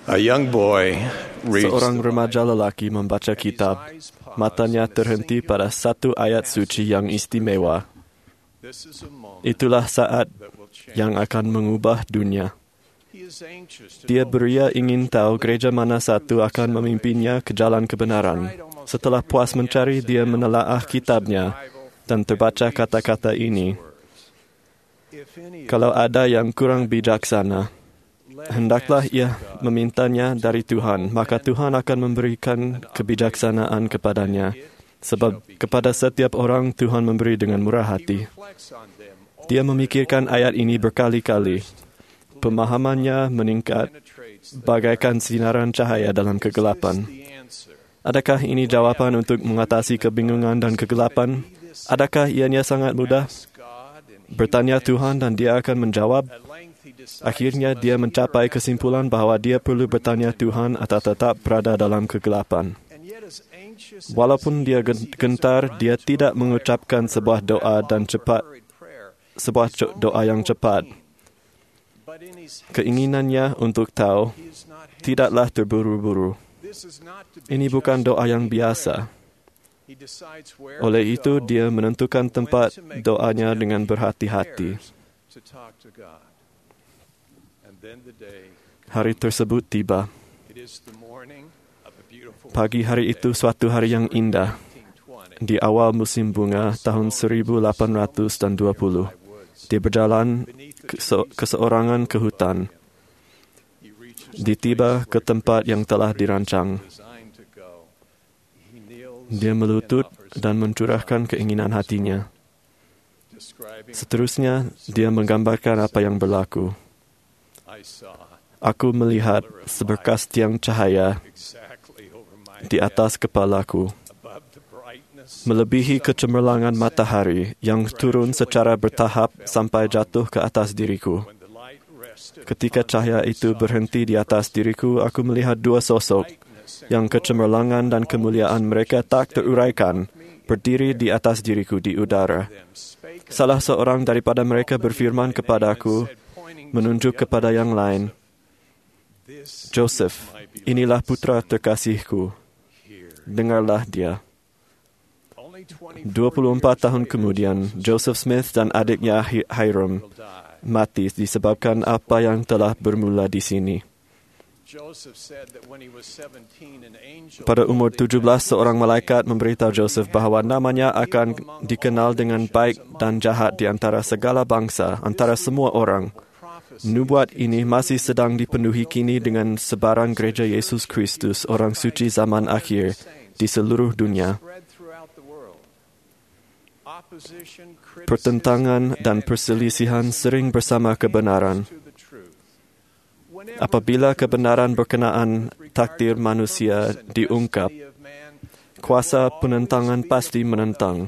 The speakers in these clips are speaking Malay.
A young boy reads Seorang remaja lelaki membaca kitab. Matanya terhenti pada satu ayat suci yang istimewa. Itulah saat yang akan mengubah dunia. Dia beria ingin tahu gereja mana satu akan memimpinnya ke jalan kebenaran. Setelah puas mencari, dia menelaah kitabnya dan terbaca kata-kata ini. Kalau ada yang kurang bijaksana, hendaklah ia memintanya dari Tuhan, maka Tuhan akan memberikan kebijaksanaan kepadanya. Sebab kepada setiap orang Tuhan memberi dengan murah hati. Dia memikirkan ayat ini berkali-kali. Pemahamannya meningkat bagaikan sinaran cahaya dalam kegelapan. Adakah ini jawapan untuk mengatasi kebingungan dan kegelapan? Adakah ianya sangat mudah? Bertanya Tuhan dan dia akan menjawab. Akhirnya dia mencapai kesimpulan bahawa dia perlu bertanya Tuhan atau tetap berada dalam kegelapan. Walaupun dia gentar, dia tidak mengucapkan sebuah doa yang cepat. Keinginannya untuk tahu tidaklah terburu-buru. Ini bukan doa yang biasa. Oleh itu, dia menentukan tempat doanya dengan berhati-hati. Hari tersebut tiba. Pagi hari itu suatu hari yang indah. Di awal musim bunga tahun 1820, dia berjalan keseorangan ke hutan. Dia tiba ke tempat yang telah dirancang. Dia melutut dan mencurahkan keinginan hatinya. Seterusnya, dia menggambarkan apa yang berlaku. Aku melihat seberkas tiang cahaya di atas kepalaku, melebihi kecemerlangan matahari yang turun secara bertahap sampai jatuh ke atas diriku. Ketika cahaya itu berhenti di atas diriku, aku melihat dua sosok yang kecemerlangan dan kemuliaan mereka tak teruraikan berdiri di atas diriku di udara. Salah seorang daripada mereka berfirman kepadaku, menunjuk kepada yang lain, Joseph, inilah putra terkasihku. Dengarlah dia. 24 tahun kemudian, Joseph Smith dan adiknya Hiram mati disebabkan apa yang telah bermula di sini. Pada umur 17, seorang malaikat memberitahu Joseph bahawa namanya akan dikenal dengan baik dan jahat di antara segala bangsa, antara semua orang. Nubuat ini masih sedang dipenuhi kini dengan sebarang gereja Yesus Kristus, orang suci zaman akhir, di seluruh dunia. Pertentangan dan perselisihan sering bersama kebenaran. Apabila kebenaran berkenaan takdir manusia diungkap, kuasa penentangan pasti menentang.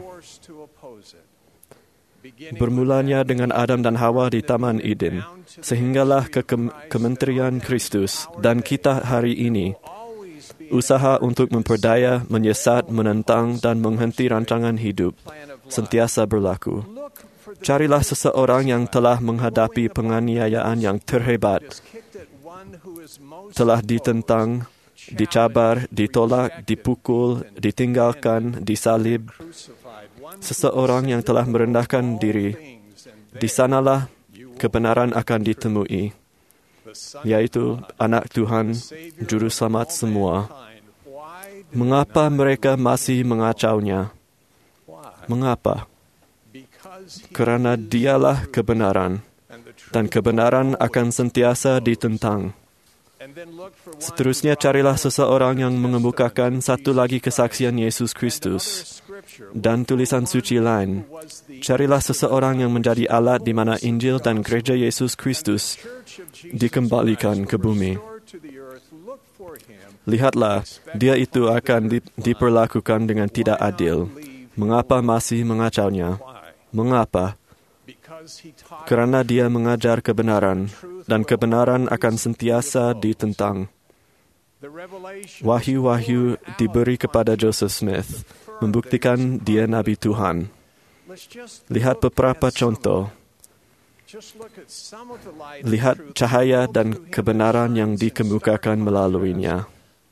Bermulanya dengan Adam dan Hawa di Taman Eden, sehinggalah ke Kementerian Kristus dan kita hari ini. Usaha untuk memperdaya, menyesat, menentang dan menghenti rancangan hidup sentiasa berlaku. Carilah seseorang yang telah menghadapi penganiayaan yang terhebat, telah ditentang, dicabar, ditolak, dipukul, ditinggalkan, disalib. Seseorang yang telah merendahkan diri, di sanalah kebenaran akan ditemui, yaitu anak Tuhan, Juru Selamat semua. Mengapa mereka masih mengacaunya? Mengapa? Kerana dialah kebenaran, dan kebenaran akan sentiasa ditentang. Seterusnya carilah seseorang yang mengemukakan satu lagi kesaksian Yesus Kristus dan tulisan suci lain. Carilah seseorang yang menjadi alat di mana Injil dan gereja Yesus Kristus dikembalikan ke bumi. Lihatlah, dia itu akan diperlakukan dengan tidak adil. Mengapa masih mengacaunya? Mengapa? Kerana dia mengajar kebenaran, dan kebenaran akan sentiasa ditentang. Wahyu-wahyu diberi kepada Joseph Smith, membuktikan dia Nabi Tuhan. Lihat beberapa contoh. Lihat cahaya dan kebenaran yang dikemukakan melaluinya.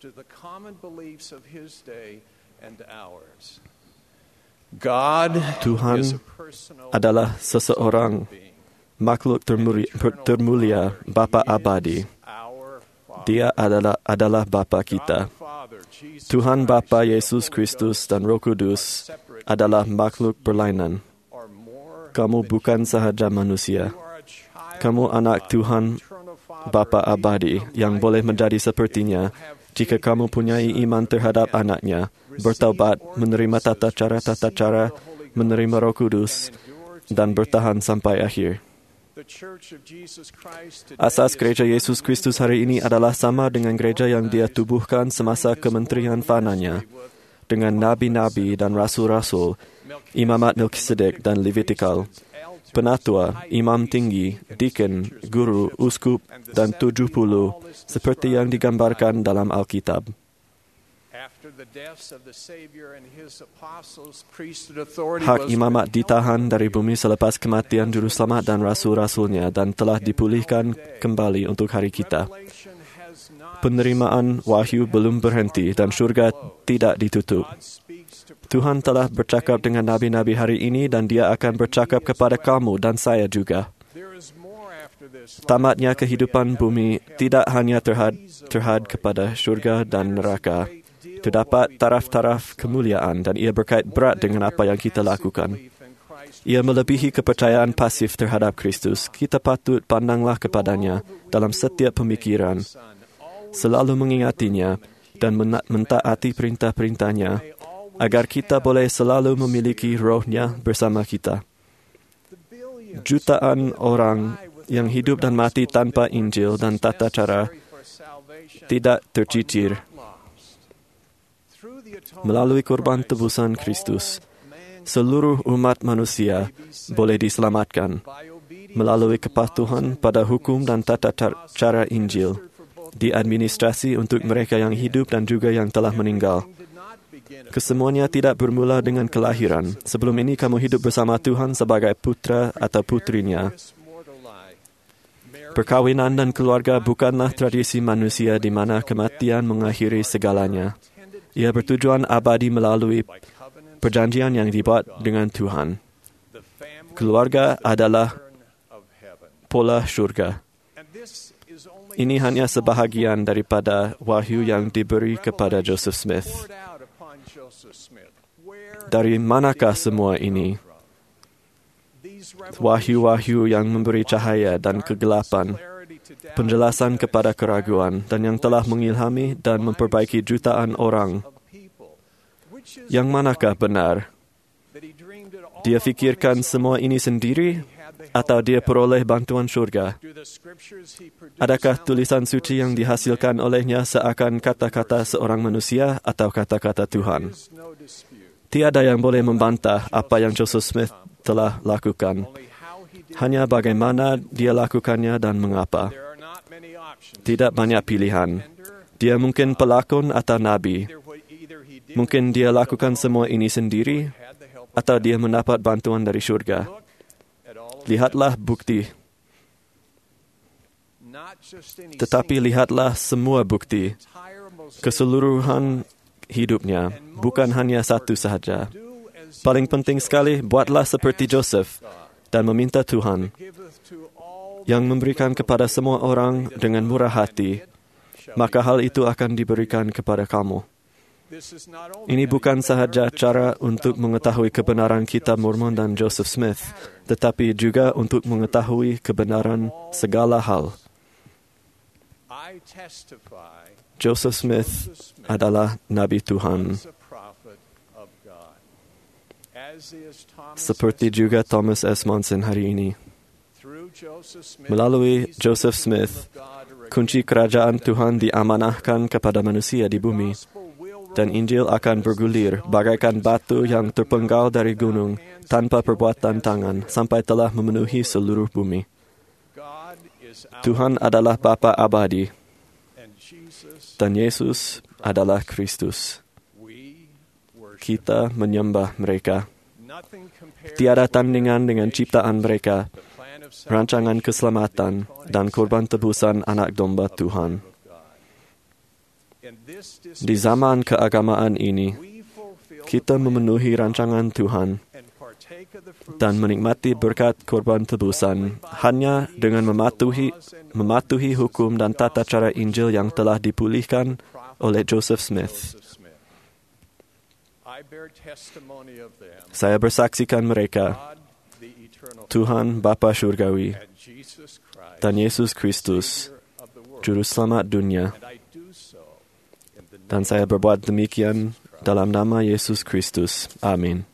Tuhan adalah seseorang makhluk termulia, Bapa abadi. Dia adalah Bapa kita. Tuhan Bapa Yesus Kristus dan Roh Kudus adalah makhluk berlainan. Kamu bukan sahaja manusia. Kamu anak Tuhan Bapa abadi yang boleh menjadi sepertinya jika kamu punyai iman terhadap anaknya, bertaubat, menerima tata cara, menerima Roh Kudus, dan bertahan sampai akhir. Asas Gereja Yesus Kristus hari ini adalah sama dengan gereja yang Dia tubuhkan semasa kementerian fananya, dengan nabi-nabi dan rasul-rasul, imamat Melkisedek dan Levitikal, penatua, imam tinggi, deacon, guru, uskup, dan 70, seperti yang digambarkan dalam Alkitab. Hak imamat ditahan dari bumi selepas kematian Juru Selamat dan rasul-rasulnya dan telah dipulihkan kembali untuk hari kita. Penerimaan wahyu belum berhenti dan syurga tidak ditutup. Tuhan telah bercakap dengan nabi-nabi hari ini dan Dia akan bercakap kepada kamu dan saya juga. Tamatnya kehidupan bumi tidak hanya terhad kepada syurga dan neraka. Terdapat taraf-taraf kemuliaan dan ia berkait berat dengan apa yang kita lakukan. Ia melebihi kepercayaan pasif terhadap Kristus. Kita patut pandanglah kepadanya dalam setiap pemikiran, selalu mengingatinya dan mentaati perintah-perintahnya, agar kita boleh selalu memiliki rohnya bersama kita. Jutaan orang yang hidup dan mati tanpa Injil dan tata cara tidak tercicir. Melalui korban tebusan Kristus, seluruh umat manusia boleh diselamatkan melalui kepatuhan pada hukum dan tata cara Injil, diadministrasi untuk mereka yang hidup dan juga yang telah meninggal. Kesemuanya tidak bermula dengan kelahiran. Sebelum ini kamu hidup bersama Tuhan sebagai putra atau putrinya. Perkawinan dan keluarga bukanlah tradisi manusia di mana kematian mengakhiri segalanya. Ia bertujuan abadi melalui perjanjian yang dibuat dengan Tuhan. Keluarga adalah pola syurga. Ini hanya sebahagian daripada wahyu yang diberi kepada Joseph Smith. Dari manakah semua ini? Wahyu-wahyu yang memberi cahaya dan kegelapan, penjelasan kepada keraguan, dan yang telah mengilhami dan memperbaiki jutaan orang. Yang manakah benar? Dia fikirkan semua ini sendiri, atau dia peroleh bantuan syurga? Adakah tulisan suci yang dihasilkan olehnya seakan kata-kata seorang manusia atau kata-kata Tuhan? Tiada yang boleh membantah apa yang Joseph Smith telah lakukan. Hanya bagaimana dia lakukannya dan mengapa. Tidak banyak pilihan. Dia mungkin pelakon atau nabi. Mungkin dia lakukan semua ini sendiri, atau dia mendapat bantuan dari syurga. Lihatlah bukti. Tetapi lihatlah semua bukti. Keseluruhan hidupnya, bukan hanya satu sahaja. Paling penting sekali, buatlah seperti Joseph dan meminta Tuhan yang memberikan kepada semua orang dengan murah hati, maka hal itu akan diberikan kepada kamu. Ini bukan sahaja cara untuk mengetahui kebenaran kitab Mormon dan Joseph Smith, tetapi juga untuk mengetahui kebenaran segala hal. Joseph Smith adalah Nabi Tuhan. Seperti juga Thomas S. Monson hari ini. Melalui Joseph Smith, kunci kerajaan Tuhan diamanahkan kepada manusia di bumi, dan Injil akan bergulir bagaikan batu yang terpenggal dari gunung tanpa perbuatan tangan sampai telah memenuhi seluruh bumi. Tuhan adalah Bapa abadi, dan Yesus adalah Kristus. Kita menyembah mereka. Tiada tandingan dengan ciptaan mereka, rancangan keselamatan, dan korban tebusan anak domba Tuhan. Di zaman keagamaan ini, kita memenuhi rancangan Tuhan dan menikmati berkat korban tebusan hanya dengan mematuhi hukum dan tata cara Injil yang telah dipulihkan oleh Joseph Smith. Saya bersaksikan mereka, Tuhan Bapa Surgawi, dan Yesus Kristus, Juru Selamat dunia. Dan saya berbuat demikian dalam nama Yesus Kristus. Amin.